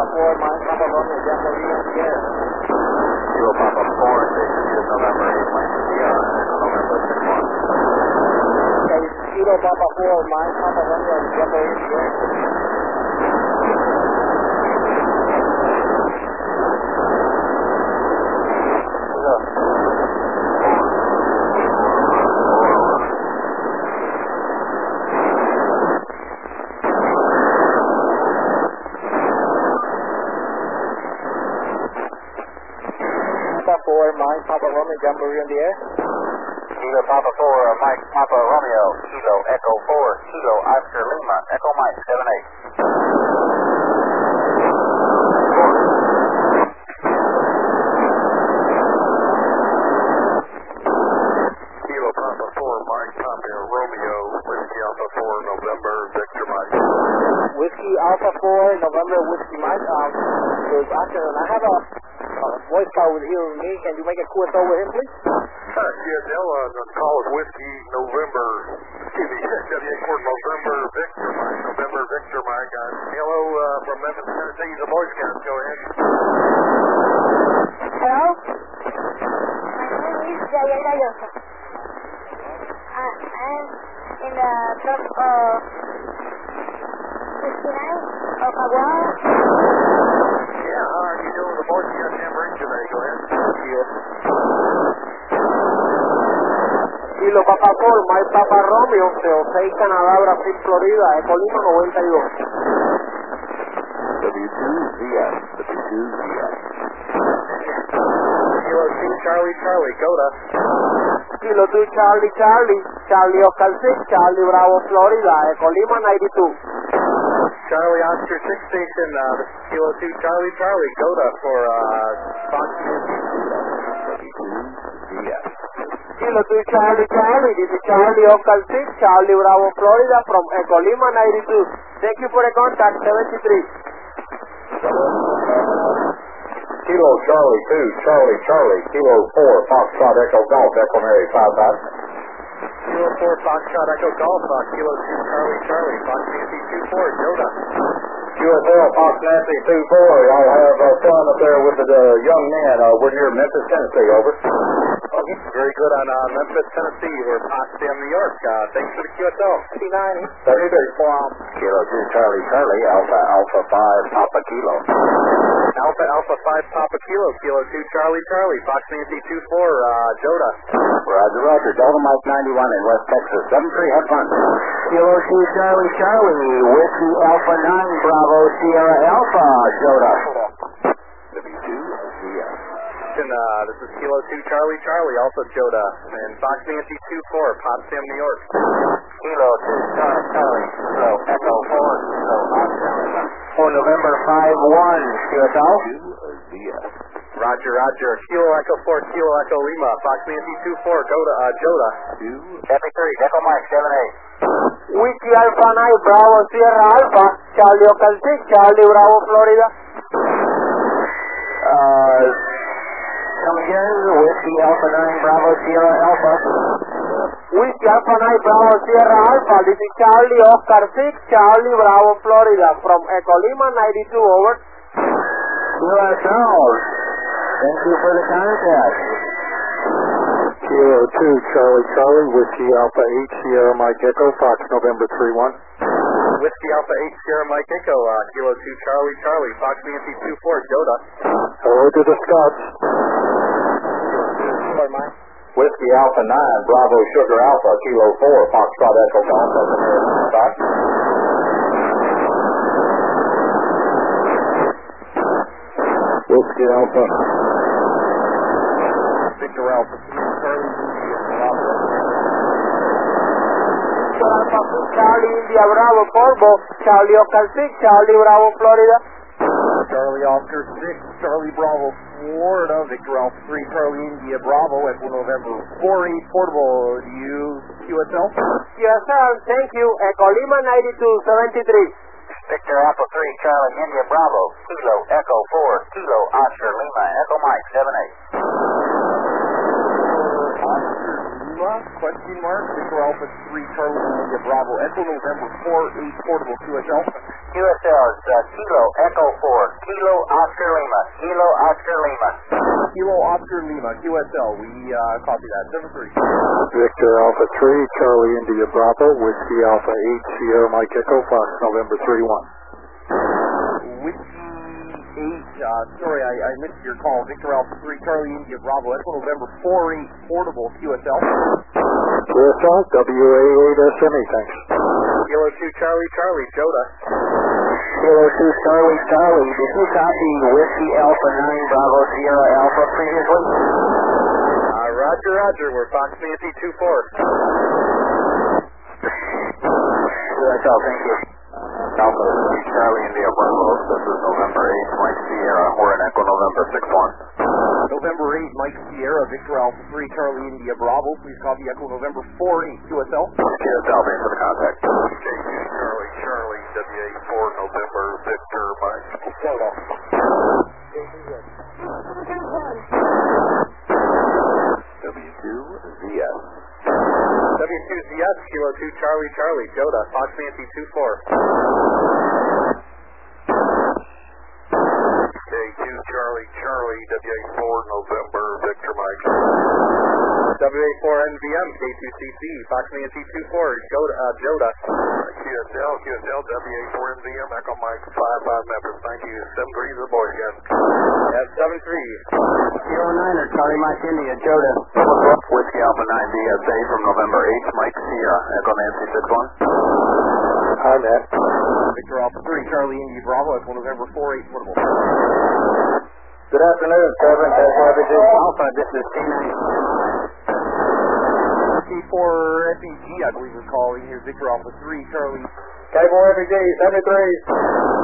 4, Mike Papa Romeo, Jumbo in the air. Kilo Papa 4, station to November 8, Mike Sierra, November 6-1. Okay, Kilo Papa 4, Mike Papa Romeo, Jumbo in the air. Mike Papa Romeo, Jumbo in the air. Kilo Papa 4, Mike Papa Romeo, Kilo Echo 4, Kilo Oscar Lima, Echo Mike 7-8. Kilo Papa 4, Mike Papa Romeo, Whiskey Alpha 4, November, Victor Mike. Whiskey Alpha 4, November, Whiskey Mike. Good afternoon. I have a voice call with here with me. Can you make a QSO with him, please? CSL, the call is Whiskey November, excuse me, W.A. Court November, Victor Mike, November, Victor Mike. Hello from Memphis, Tennessee, the Boy Scouts. Go ahead. Hello? My name is Jayenda Joseph. I'm in the truck of 59 of Aguada. Yeah, how are you doing? The Boy Scout Jamboree today. Go ahead. Kilo Papa 4, Mike Papa Romeo, 06 Canadá, Brasil, Florida, Eco Lima 92. W2ZS, W2ZS. Kilo 2, Charlie, Charlie, Coda. Kilo 2, Charlie, Charlie, Charlie Oscar 6, Charlie Bravo, Florida, Eco Lima 92. Charlie Oscar 6 Station, Kilo 2, Charlie, Charlie, Coda for Fox News. W2ZS. Kilo 2, Charlie, Charlie, this is Charlie Oscar 6, Charlie Bravo, Florida, from Eco Lima 92. Thank you for the contact, 73. Kilo Charlie 2, Charlie, Charlie, Kilo 4, Foxtrot Echo Golf, Echo Mary 55. Kilo 4, Foxtrot Echo Golf, Kilo 2, Charlie, Charlie, Fox Nancy 24, Yoda. QSL, Fox Nancy 24, y'all have fun up there with the young man. We're here in Memphis, Tennessee, over. Okay, very good on Memphis, Tennessee. We're Potsdam, New York. Thanks for the QSL. 59. 33. Kilo 2, Charlie, Charlie, Alpha 5, Papa Kilo. Alpha 5, Papa Kilo, Kilo 2, Charlie, Charlie, Fox Nancy 24, Joda. Roger, Roger, Delta Mike 91 in West Texas, 73, have fun. Kilo 2, Charlie, Charlie, Whiskey Alpha 9, Bravo, Sierra Alpha, Joda. W2ZS. This is Kilo 2, Charlie, Charlie, also Joda, and Fox Nancy 24, Potsdam, New York. Kilo 2, Charlie, Charlie, Kilo Echo 4, Kilo Oscar Lima. For November 5-1, QSL. WZS. Roger, Roger, Kilo Echo 4, Kilo Echo Lima, Fox Nancy 24, Joda. Copy 3, Echo Mike 78. Whiskey Alpha 9, Bravo, Sierra Alpha, Charlie Oscar 6, Charlie Bravo, Florida. Come again, Whiskey Alpha 9, Bravo, Sierra Alpha. Whiskey Alpha 9, Bravo, Sierra Alpha, this is Charlie Oscar 6, Charlie Bravo, Florida, from Eco Lima 92, over. QSL, thank you for the contact. Kilo 2, Charlie, Charlie, Whiskey Alpha 8, Sierra Mike Echo, Fox November 3-1. Whiskey Alpha 8, Sierra Mike Echo, Kilo 2, Charlie, Charlie, Fox Nancy 24, Joda. Hello to the Scots. Whiskey Alpha 9, Bravo Sugar Alpha, Kilo 4, Foxtrot Echo Golf, Fox. Whiskey Alpha. Victor Alpha, Charlie India Bravo, Corvo, Charlie Oscar 6, Charlie Bravo, Florida. Charlie Oscar 6, Charlie Bravo, Florida, Victor Alpha 3, Charlie India Bravo, Echo November 48, portable. Do you QSL? QSL, thank you. Eco Lima 92, 73. Victor Alpha 3, Charlie India Bravo, Kilo Echo 4, Kilo Oscar Lima, Echo Mike 78. Oscar Lima, Question mark. Victor Alpha 3 Charlie India Bravo Echo November 4-8 portable QSL. QSL is Kilo Echo 4, Kilo Oscar Lima, Kilo Oscar Lima. Kilo Oscar Lima QSL. We copy that. 7-3. Victor Alpha 3, Charlie India Bravo, Whiskey Alpha 8, Sierra Mike Echo, Fox November 3-1. Whiskey 8, sorry, I missed your call. Victor Alpha 3 Charlie India Bravo Echo November 4-8 portable QSL. QSL, WA8SME, thanks. Kilo 2 Charlie Charlie, Joda. Kilo 2 Charlie Charlie, did you copy Whiskey Alpha 9 Bravo Sierra Alpha previously? Roger, Roger, we're Fox Nancy 2-4. QSL, thank you. Alpha 3 Charlie India Bravo, this is November 8, Mike Sierra, we're in Echo November 6-1. November 8 Mike Sierra, Victor Alpha 3 Charlie India Bravo. Please copy Echo November 4-8 QSL. QSL, thanks for the contact. Charlie Charlie, WA4 November Victor Mike. W2ZS. W2ZS, Kilo 2 Charlie Charlie, Joda, Fox Nancy 2-4. K2 Charlie Charlie, WA4 November Victor Mike. WA4 NVM, K2CC, Fox Nancy 2-4, Joda. QSL WA4 NVM, Echo Mike 5-5 Memphis, thank you. 7-3 to the boys again. That's 7-3. Kilo 9er Charlie Mike India, Joda. Whiskey Alpha 9 DSA from November 8, Mike Sierra, Echo Nancy 6-1. Hi, Matt. Victor Alpha 3 Charlie India Bravo Echo November 4-8 portable. Good afternoon, 7 SRBG Alpha, this is T9. T4 FEG, I believe we're calling here. Victor Alpha 3 Charlie. K4 FEG, 73.